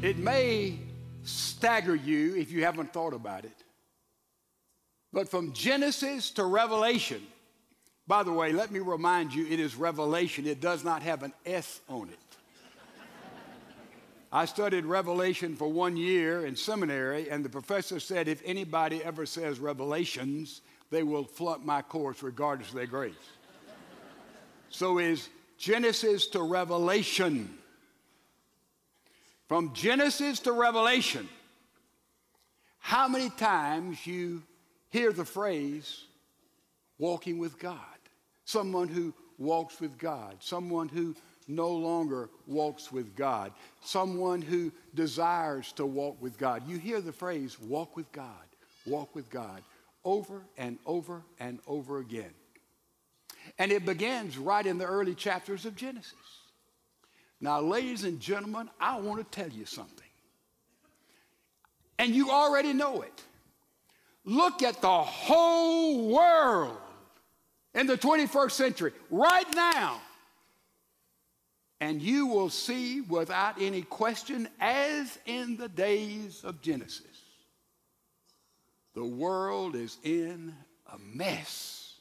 It may stagger you if you haven't thought about it. But from Genesis to Revelation, by the way, let me remind you, it is Revelation. It does not have an S on it. I studied Revelation for 1 year in seminary, and the professor said if anybody ever says Revelations, they will flunk my course regardless of their grades. So is Genesis to Revelation. From Genesis to Revelation, how many times you hear the phrase, walking with God? Someone who walks with God, someone who no longer walks with God, someone who desires to walk with God. You hear the phrase, walk with God, over and over and over again. And it begins right in the early chapters of Genesis. Now, ladies and gentlemen, I want to tell you something. And you already know it. Look at the whole world in the 21st century right now. And you will see without any question, as in the days of Genesis, the world is in a mess.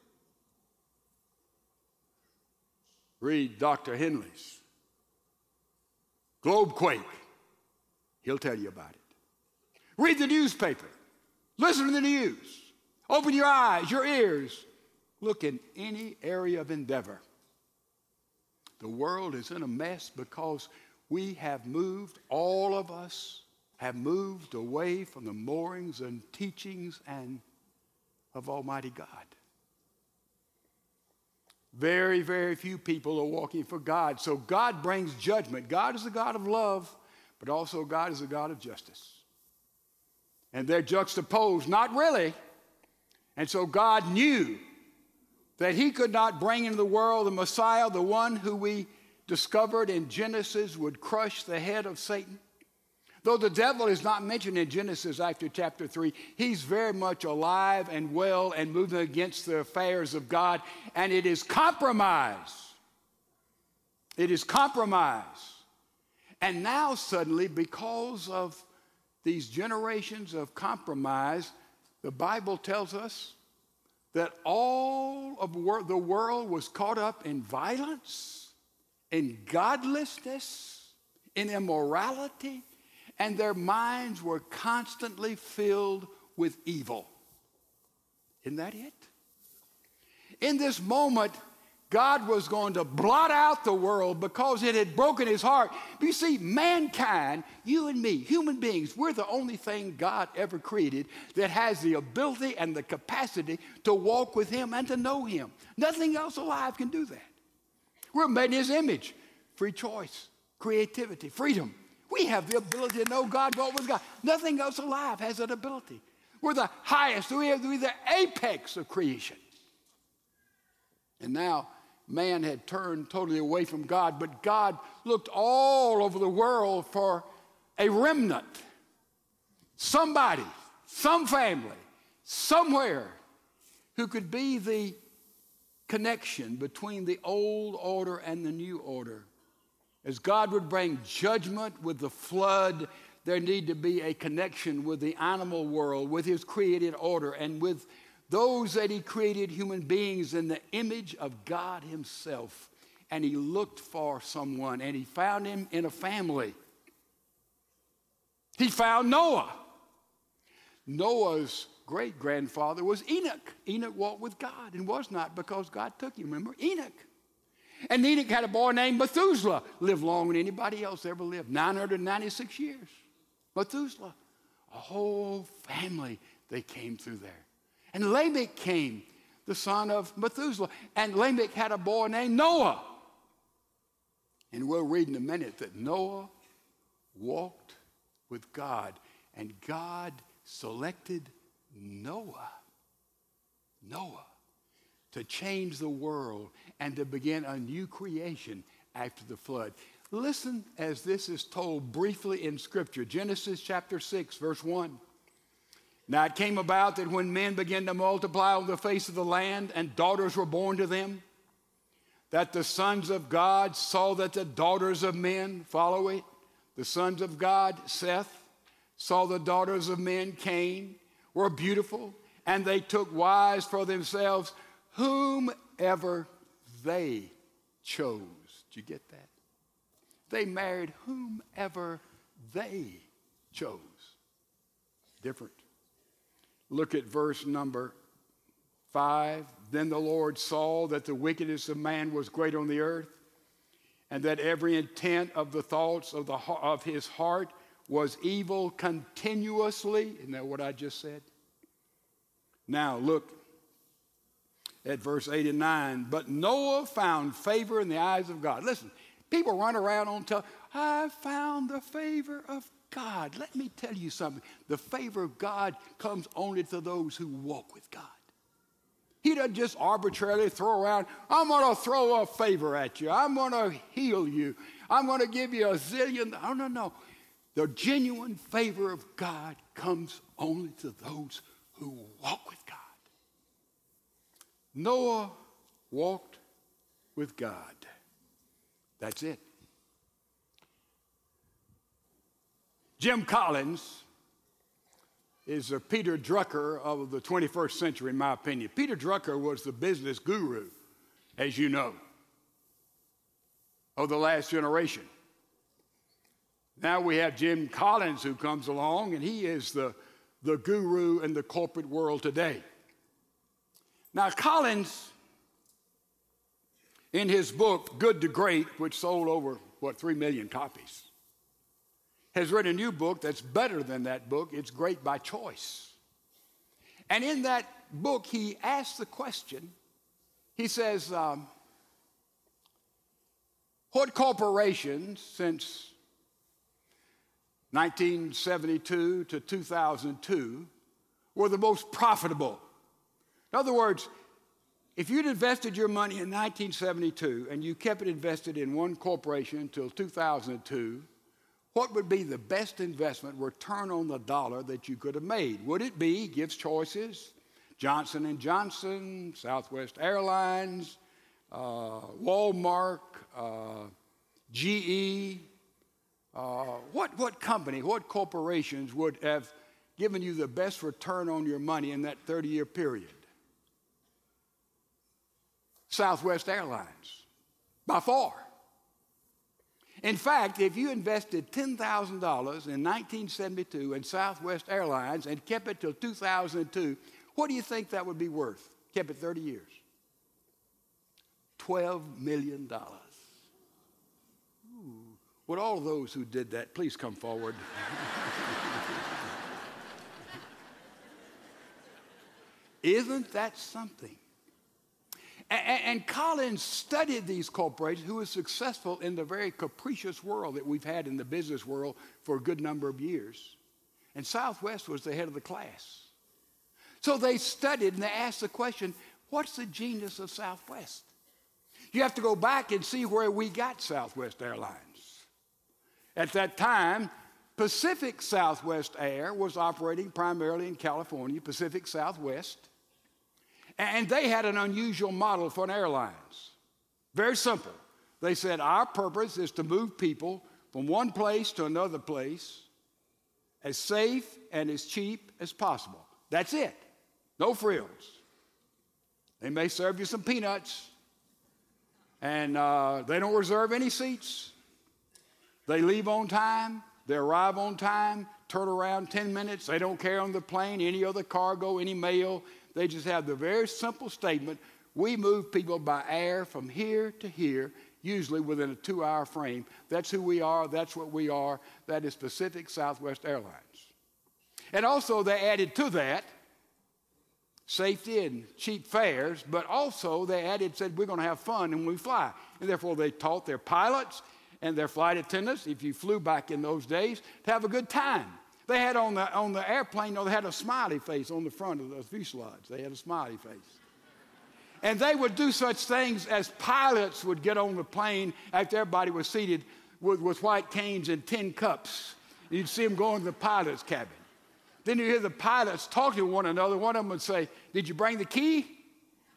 Read Dr. Henley's Globequake. He'll tell you about it. Read the newspaper. Listen to the news. Open your eyes, your ears. Look in any area of endeavor. The world is in a mess because we have moved, all of us have moved away from the moorings and teachings of Almighty God. Very, very few people are walking for God. So God brings judgment. God is a God of love, but also God is a God of justice. And they're juxtaposed, not really. And so God knew that he could not bring into the world the Messiah, the one who we discovered in Genesis would crush the head of Satan. Though the devil is not mentioned in Genesis after chapter 3, he's very much alive and well and moving against the affairs of God, and it is compromise. It is compromise. And now suddenly, because of these generations of compromise, the Bible tells us that all of the world was caught up in violence, in godlessness, in immorality, and their minds were constantly filled with evil. Isn't that it? In this moment, God was going to blot out the world because it had broken his heart. But you see, mankind, you and me, human beings, we're the only thing God ever created that has the ability and the capacity to walk with him and to know him. Nothing else alive can do that. We're made in his image. Free choice, creativity, freedom. We have the ability to know God, walk with God. Nothing else alive has that ability. We're the highest. We're the apex of creation. And now, man had turned totally away from God, but God looked all over the world for a remnant. Somebody, some family, somewhere who could be the connection between the old order and the new order. As God would bring judgment with the flood, there needed to be a connection with the animal world, with his created order, and with those that he created, human beings, in the image of God himself. And he looked for someone, and he found him in a family. He found Noah. Noah's great-grandfather was Enoch. Enoch walked with God and was not because God took him. Remember? Enoch. And Enoch had a boy named Methuselah. Lived longer than anybody else ever lived. 996 years. Methuselah. A whole family, they came through there. And Lamech came, the son of Methuselah. And Lamech had a boy named Noah. And we'll read in a minute that Noah walked with God. And God selected Noah to change the world and to begin a new creation after the flood. Listen as this is told briefly in Scripture. Genesis chapter 6, verse 1. Now it came about that when men began to multiply on the face of the land and daughters were born to them, that the sons of God saw that the daughters of men, follow it, The sons of God, Seth, saw the daughters of men, Cain, were beautiful, and they took wives for themselves, whomever they chose. Did you get that? They married whomever they chose. Different. Look at verse number 5. Then the Lord saw that the wickedness of man was great on the earth, and that every intent of the thoughts of his heart was evil continuously. Isn't that what I just said? Now look at verse 8 and 9. But Noah found favor in the eyes of God. Listen, people run around on tell, I found the favor of God. Let me tell you something. The favor of God comes only to those who walk with God. He doesn't just arbitrarily throw around, I'm going to throw a favor at you. I'm going to heal you. I'm going to give you a zillion. No, no. The genuine favor of God comes only to those who walk with God. Noah walked with God. That's it. Jim Collins is a Peter Drucker of the 21st century, in my opinion. Peter Drucker was the business guru, as you know, of the last generation. Now we have Jim Collins who comes along, and he is the guru in the corporate world today. Now Collins, in his book, Good to Great, which sold over, 3 million copies, has written a new book that's better than that book. It's Great by Choice. And in that book, he asks the question, he says, what corporations since 1972 to 2002 were the most profitable? In other words, if you'd invested your money in 1972 and you kept it invested in one corporation until 2002, what would be the best investment return on the dollar that you could have made? Would it be, gives choices, Johnson & Johnson, Southwest Airlines, Walmart, GE? What company, what corporations would have given you the best return on your money in that 30-year period? Southwest Airlines, by far. In fact, if you invested $10,000 in 1972 in Southwest Airlines and kept it till 2002, what do you think that would be worth? Kept it 30 years. $12 million. Ooh. Would all of those who did that please come forward? Isn't that something? And Collins studied these corporations who were successful in the very capricious world that we've had in the business world for a good number of years. And Southwest was the head of the class. So they studied and they asked the question, what's the genius of Southwest? You have to go back and see where we got Southwest Airlines. At that time, Pacific Southwest Air was operating primarily in California, Pacific Southwest. And they had an unusual model for an airlines. Very simple. They said, our purpose is to move people from one place to another place as safe and as cheap as possible. That's it. No frills. They may serve you some peanuts, and they don't reserve any seats. They leave on time. They arrive on time, turn around 10 minutes. They don't carry on the plane any other cargo, any mail. They just have the very simple statement, we move people by air from here to here, usually within a 2-hour frame. That's who we are. That's what we are. That is Pacific Southwest Airlines. And also they added to that safety and cheap fares, but also they said we're going to have fun when we fly. And therefore they taught their pilots and their flight attendants, if you flew back in those days, to have a good time. They had on the airplane, they had a smiley face on the front of the fuselage. They had a smiley face. And they would do such things as pilots would get on the plane after everybody was seated with white canes and tin cups. You'd see them go into the pilot's cabin. Then you hear the pilots talking to one another. One of them would say, did you bring the key?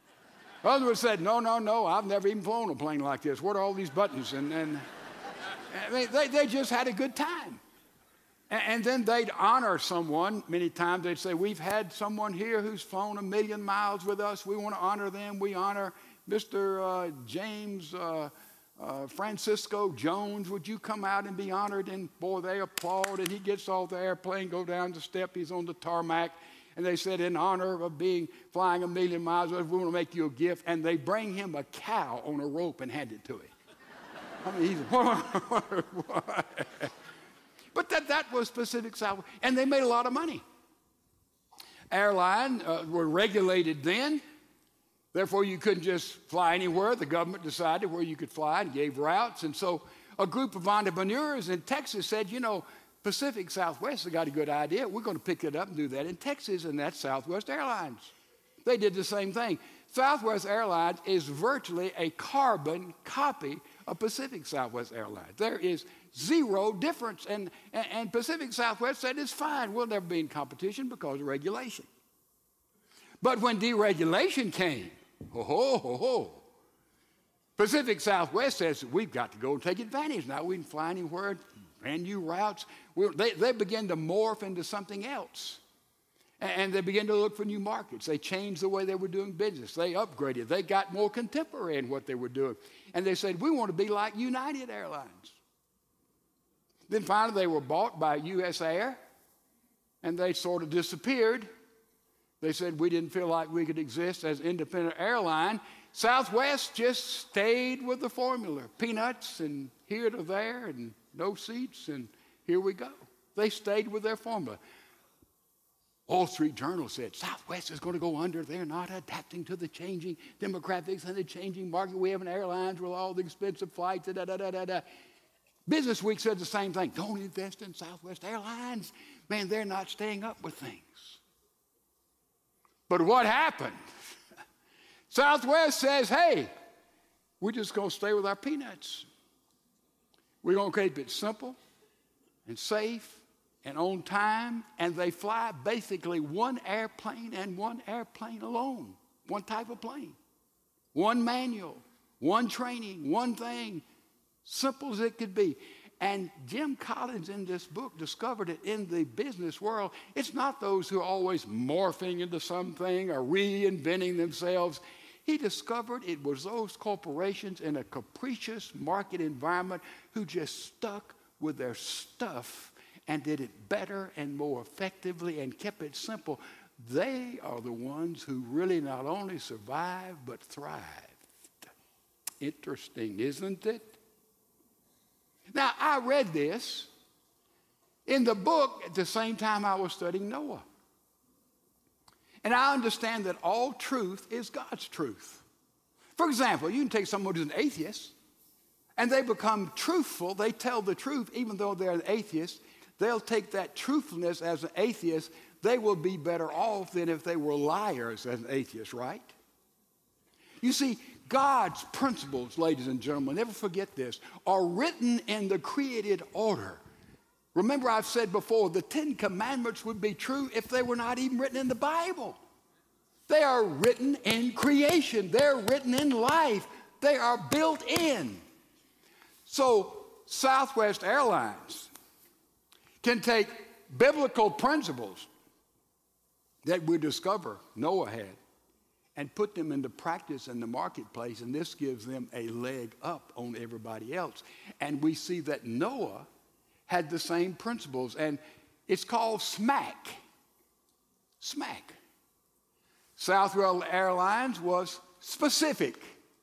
The other would say, no, I've never even flown a plane like this. What are all these buttons? I mean, they just had a good time. And then they'd honor someone. Many times they'd say, we've had someone here who's flown 1,000,000 miles with us. We want to honor them. We honor Mr. James Francisco Jones. Would you come out and be honored? And boy, they applaud. And he gets off the airplane, go down the step. He's on the tarmac. And they said, in honor of flying 1,000,000 miles, we want to make you a gift. And they bring him a cow on a rope and hand it to him. I mean, he's, what? But that was Pacific Southwest, and they made a lot of money. Airlines were regulated then. Therefore, you couldn't just fly anywhere. The government decided where you could fly and gave routes. And so a group of entrepreneurs in Texas said, you know, Pacific Southwest has got a good idea. We're going to pick it up and do that in Texas, and that's Southwest Airlines. They did the same thing. Southwest Airlines is virtually a carbon copy of Pacific Southwest Airlines. There is zero difference. And Pacific Southwest said it's fine. We'll never be in competition because of regulation. But when deregulation came, Pacific Southwest says we've got to go and take advantage. Now we can fly anywhere, brand new routes. They begin to morph into something else. And they began to look for new markets. They changed the way they were doing business. They upgraded. They got more contemporary in what they were doing. And they said, we want to be like United Airlines. Then finally they were bought by US Air, and they sort of disappeared. They said we didn't feel like we could exist as independent airline. Southwest just stayed with the formula. Peanuts and here to there and no seats and here we go. They stayed with their formula. Wall Street Journal said, Southwest is going to go under. They're not adapting to the changing demographics and the changing market. We have an airlines with all the expensive flights. Business Week said the same thing. Don't invest in Southwest Airlines. Man, they're not staying up with things. But what happened? Southwest says, hey, we're just going to stay with our peanuts. We're going to keep it simple and safe and on time, and they fly basically one airplane and one airplane alone, one type of plane, one manual, one training, one thing, simple as it could be. And Jim Collins in this book discovered it in the business world. It's not those who are always morphing into something or reinventing themselves. He discovered it was those corporations in a capricious market environment who just stuck with their stuff and did it better and more effectively and kept it simple. They are the ones who really not only survived but thrived. Interesting, isn't it? Now, I read this in the book at the same time I was studying Noah. And I understand that all truth is God's truth. For example, you can take someone who's an atheist, and they become truthful. They tell the truth even though they're an atheist. They'll take that truthfulness as an atheist. They will be better off than if they were liars as an atheist, right? You see, God's principles, ladies and gentlemen, never forget this, are written in the created order. Remember, I've said before, the 10 Commandments would be true if they were not even written in the Bible. They are written in creation. They're written in life. They are built in. So Southwest Airlines can take biblical principles that we discover Noah had and put them into practice in the marketplace, and this gives them a leg up on everybody else. And we see that Noah had the same principles, and it's called SMAC. SMAC. Southwest Airlines was specific.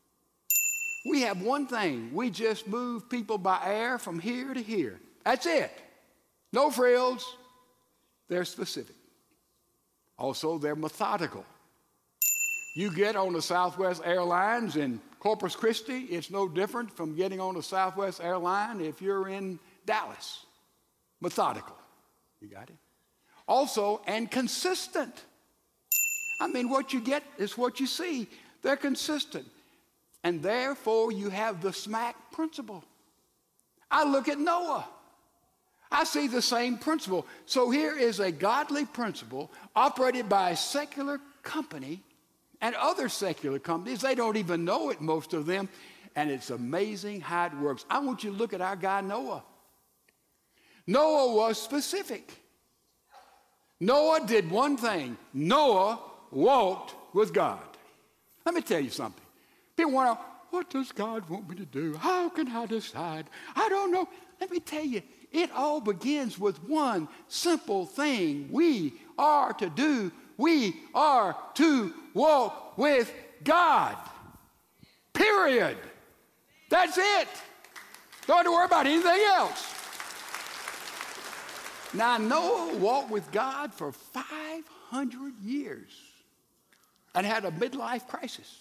We have one thing. We just move people by air from here to here. That's it. No frills. They're specific. Also, they're methodical. You get on the Southwest Airlines in Corpus Christi, it's no different from getting on a Southwest airline if you're in Dallas. Methodical. You got it? Also, and consistent. I mean, what you get is what you see. They're consistent. And therefore, you have the SMAC principle. I look at Noah. I see the same principle. So here is a godly principle operated by a secular company and other secular companies. They don't even know it, most of them. and it's amazing how it works. I want you to look at our guy Noah. Noah was specific. Noah did one thing. Noah walked with God. Let me tell you something. People want to, what does God want me to do? How can I decide? I don't know. Let me tell you, it all begins with one simple thing we are to do. We are to walk with God. Period. That's it. Don't have to worry about anything else. Now, Noah walked with God for 500 years and had a midlife crisis.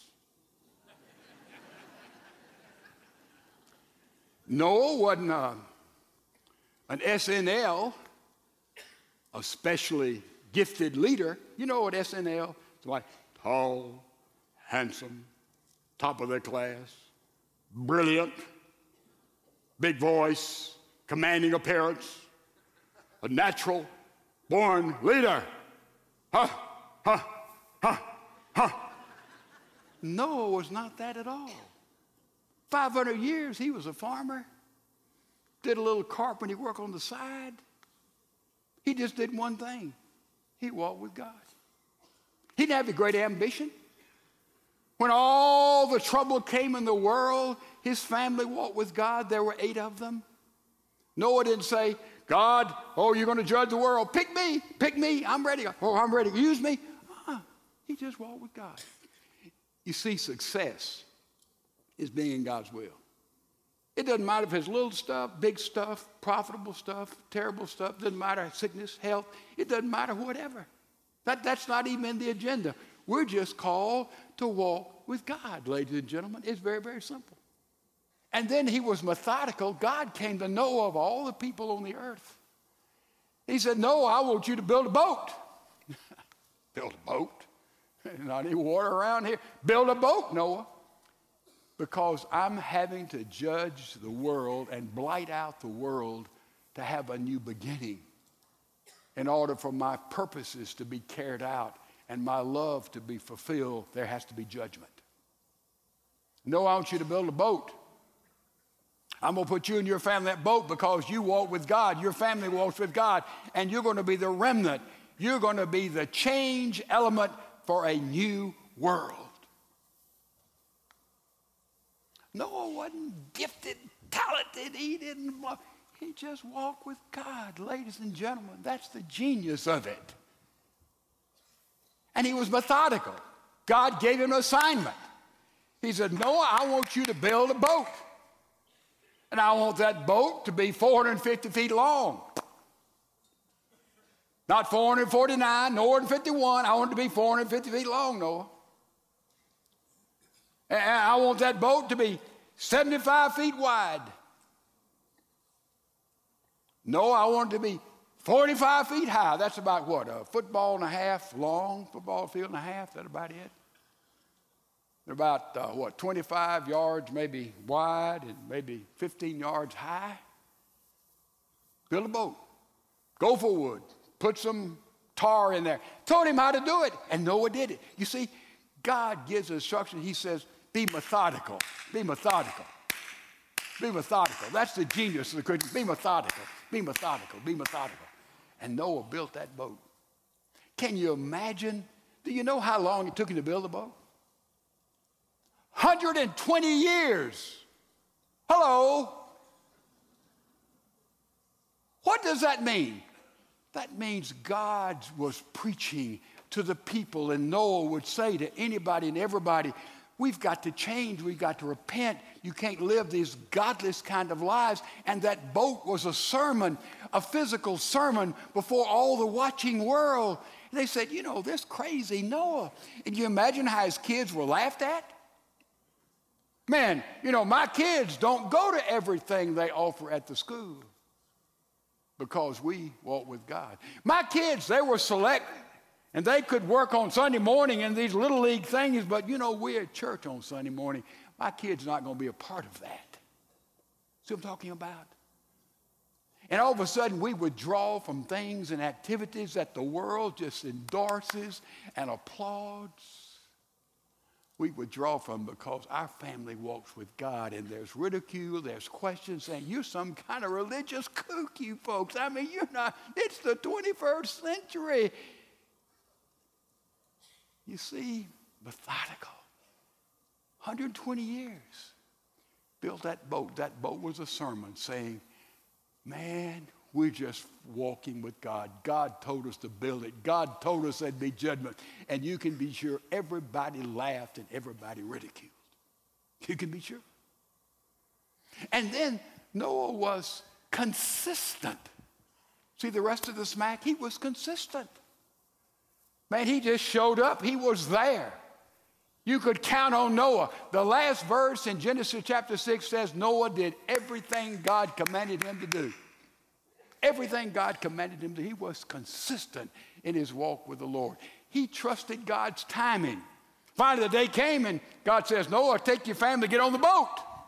Noah wasn't an SNL, a specially gifted leader. You know what SNL? It's like tall, handsome, top of their class, brilliant, big voice, commanding appearance, a natural born leader. Noah was not that at all. 500 years, he was a farmer, did a little carpentry work on the side. He just did one thing. He walked with God. He didn't have a great ambition. When all the trouble came in the world, his family walked with God. There were 8 of them. Noah didn't say, God, oh, you're going to judge the world. Pick me, I'm ready. Oh, I'm ready, use me. He just walked with God. You see, success is being in God's will. It doesn't matter if it's little stuff, big stuff, profitable stuff, terrible stuff. It doesn't matter, sickness, health. It doesn't matter, whatever. That's not even in the agenda. We're just called to walk with God, ladies and gentlemen. It's very, very simple. And then he was methodical. God came to Noah of all the people on the earth. He said, Noah, I want you to build a boat. Build a boat? Not any water around here. Build a boat, Noah. Because I'm having to judge the world and blight out the world to have a new beginning. In order for my purposes to be carried out and my love to be fulfilled, there has to be judgment. Noah, I want you to build a boat. I'm going to put you and your family in that boat because you walk with God. Your family walks with God. And you're going to be the remnant. You're going to be the change element for a new world. Noah wasn't gifted, talented. He just walked with God. Ladies and gentlemen, that's the genius of it. And he was methodical. God gave him an assignment. He said, Noah, I want you to build a boat. And I want that boat to be 450 feet long. Not 449, nor 51. I want it to be 450 feet long, Noah. And I want that boat to be 75 feet wide. Noah, I want it to be 45 feet high. That's about what? A football and a half long, football field and a half. That's about it. They're about, 25 yards maybe wide and maybe 15 yards high. Build a boat. Go for wood. Put some tar in there. Told him how to do it, and Noah did it. You see, God gives instructions. He says, be methodical. Be methodical. Be methodical. That's the genius of the Christian. Be methodical. Be methodical. Be methodical. And Noah built that boat. Can you imagine? Do you know how long it took him to build the boat? 120 years. Hello. What does that mean? That means God was preaching to the people, and Noah would say to anybody and everybody, we've got to change, we've got to repent. You can't live these godless kind of lives. And that boat was a sermon, a physical sermon before all the watching world. And they said, you know, this crazy Noah. And you imagine how his kids were laughed at? Man, you know, my kids don't go to everything they offer at the school because we walk with God. My kids, they were select, and they could work on Sunday morning in these little league things, but, you know, we're at church on Sunday morning. My kid's not going to be a part of that. See what I'm talking about? And all of a sudden, we withdraw from things and activities that the world just endorses and applauds. we withdraw from because our family walks with God, and there's ridicule, there's questions saying, you're some kind of religious kook, you folks. I mean, you're not, it's the 21st century. You see, methodical. 120 years. Built that boat. That boat was a sermon saying, man, we're just walking with God. God told us to build it. God told us there'd be judgment. And you can be sure everybody laughed and everybody ridiculed. You can be sure. And then Noah was consistent. See the rest of the smack? He was consistent. Man, he just showed up. He was there. You could count on Noah. The last verse in Genesis chapter 6 says Noah did everything God commanded him to do. Everything God commanded him to do. He was consistent in his walk with the Lord. He trusted God's timing. Finally, the day came and God says, Noah, take your family, get on the boat.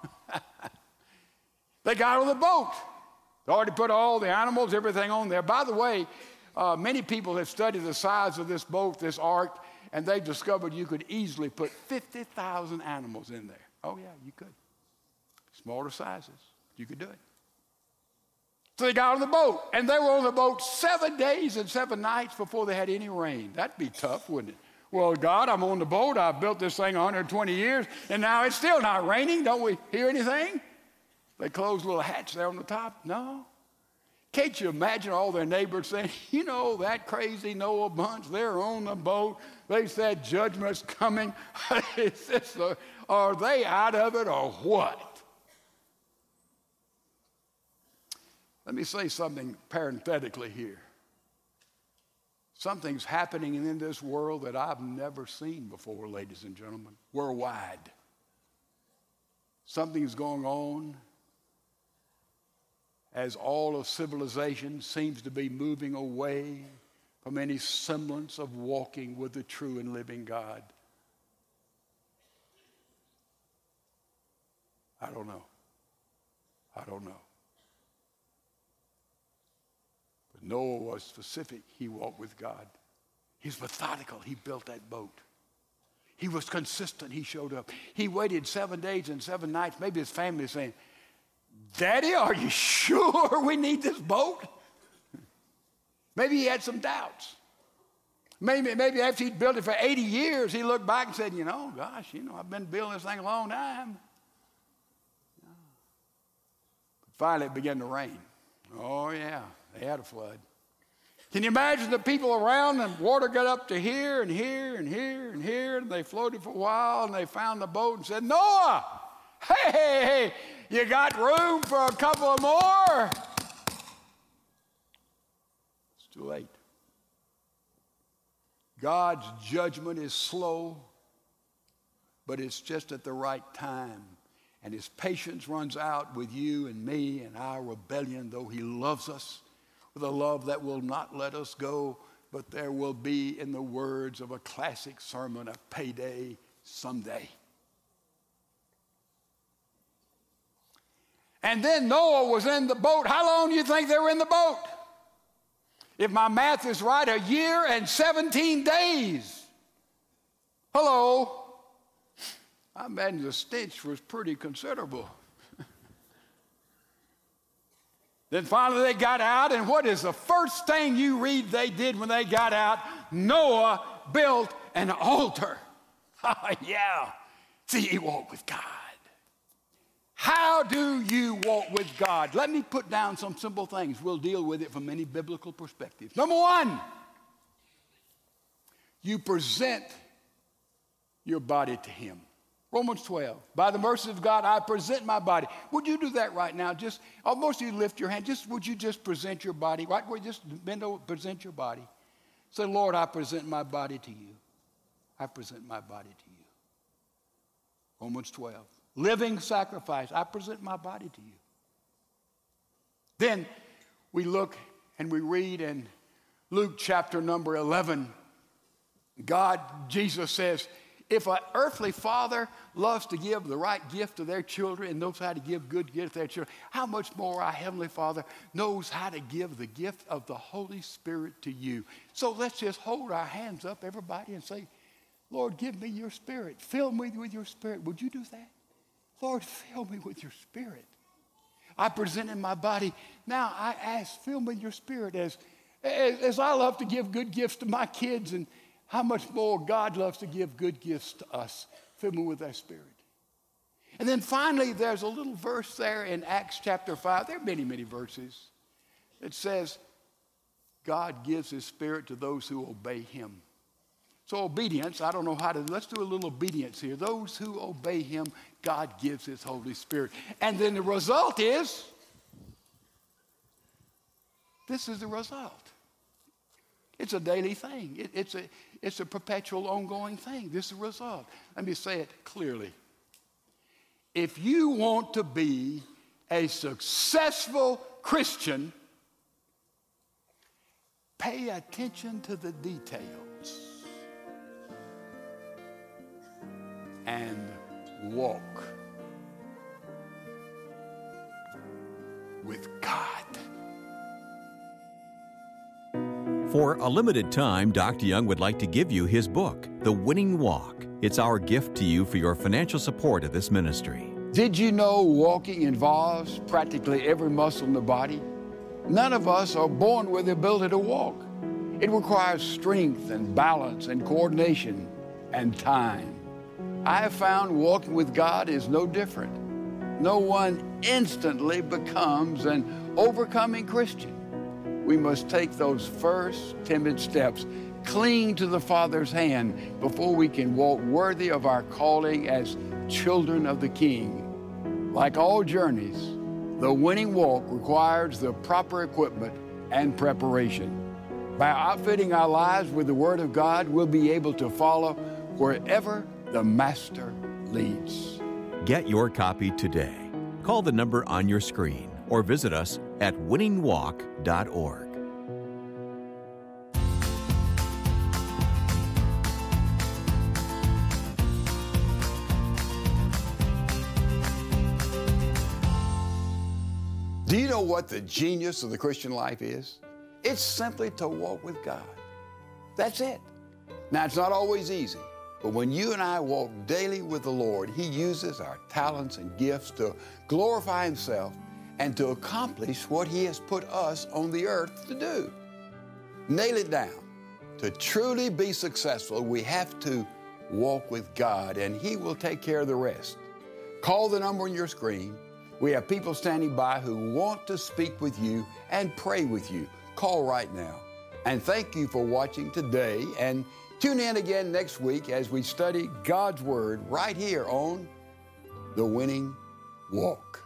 They got on the boat. They already put all the animals, everything on there. By the way, many people have studied the size of this boat, this ark, and they discovered you could easily put 50,000 animals in there. Oh, yeah, you could. Smaller sizes. You could do it. So they got on the boat, and they were on the boat 7 days and 7 nights before they had any rain. That'd be tough, wouldn't it? Well, God, I'm on the boat. I've built this thing 120 years, and now it's still not raining. Don't we hear anything? They closed a little hatch there on the top. No. Can't you imagine all their neighbors saying, you know, that crazy Noah bunch, they're on the boat. They said judgment's coming. Are they out of it or what? Let me say something parenthetically here. Something's happening in this world that I've never seen before, ladies and gentlemen, worldwide. Something's going on as all of civilization seems to be moving away from any semblance of walking with the true and living God. I don't know. But Noah was specific. He walked with God. He's methodical. He built that boat. He was consistent. He showed up. He waited 7 days and 7 nights. Maybe his family is saying, Daddy, are you sure we need this boat? Maybe he had some doubts. Maybe after he'd built it for 80 years, he looked back and said, gosh, I've been building this thing a long time. Finally, it began to rain. Oh, yeah, they had a flood. Can you imagine the people around, and water got up to here and here and here and here, and they floated for a while, and they found the boat and said, Noah, hey, you got room for a couple of more? It's too late. God's judgment is slow, but it's just at the right time. And his patience runs out with you and me and our rebellion, though he loves us with a love that will not let us go, but there will be, in the words of a classic sermon, a payday someday. And then Noah was in the boat. How long do you think they were in the boat? If my math is right, 1 year and 17 days. Hello. I imagine the stench was pretty considerable. Then finally they got out, and what is the first thing you read they did when they got out? Noah built an altar. Oh, yeah. See, he walked with God. How do you walk with God? Let me put down some simple things. We'll deal with it from many biblical perspectives. Number one, you present your body to him. Romans 12, by the mercy of God, I present my body. Would you do that right now? Just, almost you lift your hand. Would you just present your body? Right where you just bend over, present your body. Say, Lord, I present my body to you. I present my body to you. Romans 12, living sacrifice. I present my body to you. Then we look and we read in Luke chapter number 11, Jesus says, if an earthly father loves to give the right gift to their children and knows how to give good gifts to their children, how much more our Heavenly Father knows how to give the gift of the Holy Spirit to you. So let's just hold our hands up, everybody, and say, Lord, give me your Spirit. Fill me with your Spirit. Would you do that? Lord, fill me with your Spirit. I presented my body. Now I ask, fill me with your Spirit. As I love to give good gifts to my kids, and how much more God loves to give good gifts to us. Fill me with that Spirit. And then finally, there's a little verse there in Acts chapter 5. There are many, many verses. It says, God gives his Spirit to those who obey him. So obedience, I don't know how to, let's do a little obedience here. Those who obey him, God gives his Holy Spirit. And then the result is, this is the result. It's a daily thing. It's a perpetual, ongoing thing. This is the result. Let me say it clearly. If you want to be a successful Christian, pay attention to the details and walk with God. For a limited time, Dr. Young would like to give you his book, The Winning Walk. It's our gift to you for your financial support of this ministry. Did you know walking involves practically every muscle in the body? None of us are born with the ability to walk. It requires strength and balance and coordination and time. I have found walking with God is no different. No one instantly becomes an overcoming Christian. We must take those first timid steps, cling to the Father's hand before we can walk worthy of our calling as children of the King. Like all journeys, the winning walk requires the proper equipment and preparation. By outfitting our lives with the Word of God, we'll be able to follow wherever the Master leads. Get your copy today. Call the number on your screen or visit us at winningwalk.org. Do you know what the genius of the Christian life is? It's simply to walk with God. That's it. Now, it's not always easy, but when you and I walk daily with the Lord, he uses our talents and gifts to glorify himself and to accomplish what he has put us on the earth to do. Nail it down. To truly be successful, we have to walk with God, and he will take care of the rest. Call the number on your screen. We have people standing by who want to speak with you and pray with you. Call right now. And thank you for watching today, and tune in again next week as we study God's Word right here on The Winning Walk.